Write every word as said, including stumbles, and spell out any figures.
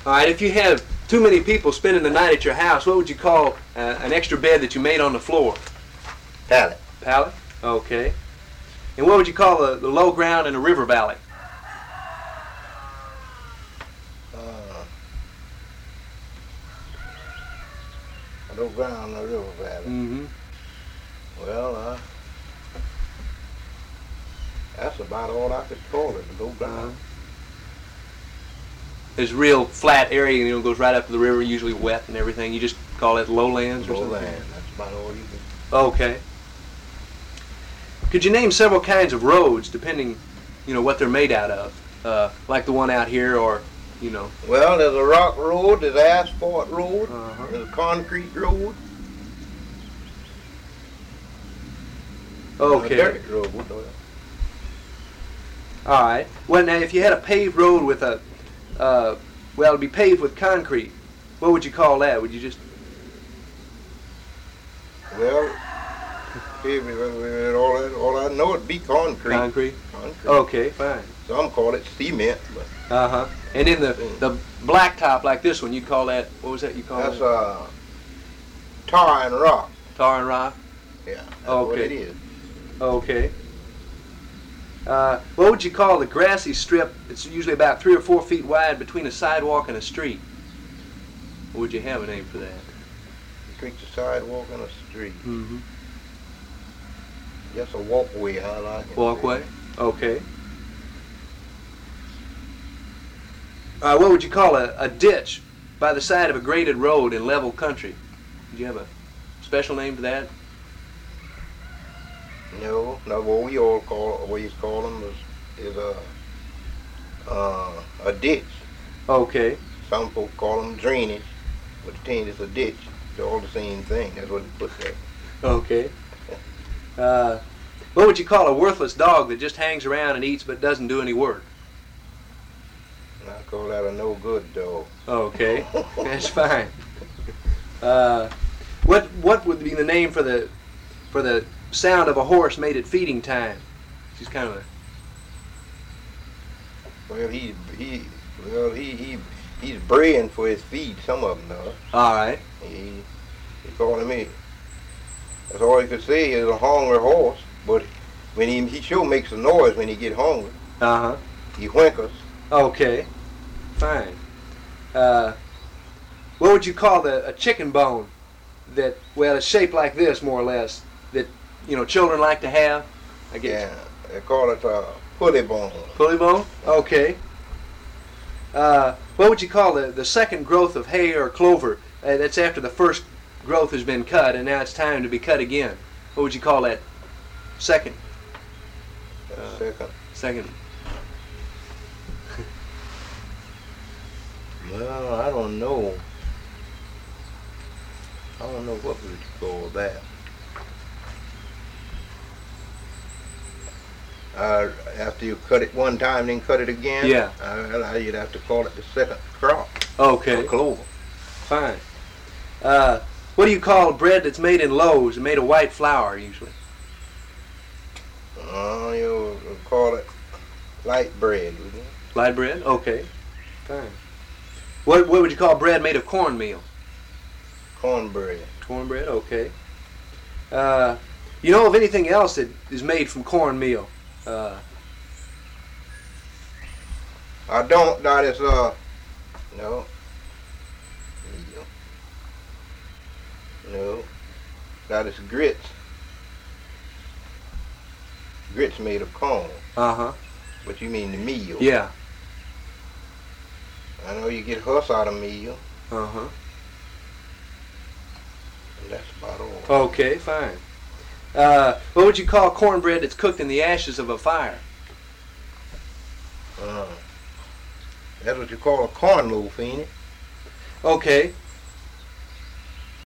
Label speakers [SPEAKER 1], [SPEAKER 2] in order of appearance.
[SPEAKER 1] All right, if you have too many people spending the night at your house, what would you call uh, an extra bed that you made on the floor?
[SPEAKER 2] Pallet.
[SPEAKER 1] Pallet? Okay. And what would you call the, the low ground in a river valley?
[SPEAKER 2] Uh, low ground in the river valley.
[SPEAKER 1] Mm-hmm.
[SPEAKER 2] Well, uh, that's about all I could call it, the low ground.
[SPEAKER 1] Uh-huh. There's a real flat area, you know, goes right up to the river, usually wet and everything. You just call it lowlands or something?
[SPEAKER 2] Lowland, that's about all you can.
[SPEAKER 1] Okay. Could you name several kinds of roads, depending, you know, what they're made out of? Uh, like the one out here, or, you know.
[SPEAKER 2] Well, there's a rock road, there's an asphalt road,
[SPEAKER 1] Uh-huh.
[SPEAKER 2] there's a concrete road,
[SPEAKER 1] Okay.
[SPEAKER 2] a dirt road.
[SPEAKER 1] All right. Well, now, if you had a paved road with a, uh, well, it'd be paved with concrete. What would you call that? Would you just?
[SPEAKER 2] Well, maybe, uh, all, I, all I know it'd be concrete.
[SPEAKER 1] Concrete.
[SPEAKER 2] Concrete.
[SPEAKER 1] Okay, fine.
[SPEAKER 2] Some call it cement, but
[SPEAKER 1] Uh huh. And then the the blacktop like this one, you call that? What was that you call
[SPEAKER 2] that's
[SPEAKER 1] it?
[SPEAKER 2] uh, tar and rock.
[SPEAKER 1] Tar and rock.
[SPEAKER 2] Yeah, that's what
[SPEAKER 1] Okay.
[SPEAKER 2] it is.
[SPEAKER 1] Okay. Uh, what would you call the grassy strip? It's usually about three or four feet wide between a sidewalk and a street. Or would you have a name for that?
[SPEAKER 2] Between the sidewalk and a street.
[SPEAKER 1] Mm-hmm.
[SPEAKER 2] Just a walkway, I like it.
[SPEAKER 1] Walkway. Okay. Uh, what would you call a, a ditch by the side of a graded road in level country? Did you have a special name for that?
[SPEAKER 2] No, no. What we all call, what we call them is, is a uh, a ditch.
[SPEAKER 1] Okay.
[SPEAKER 2] Some folks call them drainage, but the thing is a ditch. They're all the same thing. That's what they put there.
[SPEAKER 1] Okay. Uh, what would you call a worthless dog that just hangs around and eats but doesn't do any work?
[SPEAKER 2] And I call that a no good dog.
[SPEAKER 1] Okay, that's fine. Uh, what what would be the name for the for the sound of a horse made at feeding time? She's kind of a
[SPEAKER 2] Well, he he well he he he's braying for his feed. Some of them though.
[SPEAKER 1] all right.
[SPEAKER 2] He he calling me. That's all he could say is a hungry horse. But when he he sure makes a noise when he get hungry.
[SPEAKER 1] Uh huh.
[SPEAKER 2] He whinkers.
[SPEAKER 1] Okay, fine. Uh, what would you call the a chicken bone that well it's shaped like this more or less that you know children like to have? I guess.
[SPEAKER 2] Yeah, they call it a pulley bone.
[SPEAKER 1] Pulley bone? Okay. Uh, what would you call the, the second growth of hay or clover? Uh, that's after the first growth has been cut and now it's time to be cut again. What would you call that second?
[SPEAKER 2] Uh, second.
[SPEAKER 1] Second.
[SPEAKER 2] Well, I don't know. I don't know what would you call that. Uh, after you cut it one time, then cut it again.
[SPEAKER 1] Yeah.
[SPEAKER 2] Uh, you'd have to call it the second crop.
[SPEAKER 1] Okay.
[SPEAKER 2] Or clover.
[SPEAKER 1] Fine. Uh, what do you call bread that's made in loaves and made of white flour usually?
[SPEAKER 2] Uh, you call it light bread, would you?
[SPEAKER 1] Light bread? Okay. Fine. What what would you call bread made of cornmeal?
[SPEAKER 2] Cornbread.
[SPEAKER 1] Cornbread? Okay. Uh, you know of anything else that is made from cornmeal? Uh,
[SPEAKER 2] I don't. That is uh, no. No. That is grits. Grits made of corn.
[SPEAKER 1] uh-huh.
[SPEAKER 2] But you mean the meal?
[SPEAKER 1] Yeah.
[SPEAKER 2] I know you get husk out of meal,
[SPEAKER 1] Uh-huh.
[SPEAKER 2] and that's about all.
[SPEAKER 1] Okay, fine. Uh, what would you call cornbread that's cooked in the ashes of a fire?
[SPEAKER 2] Uh, that's what you call a corn loaf, ain't it?
[SPEAKER 1] Okay.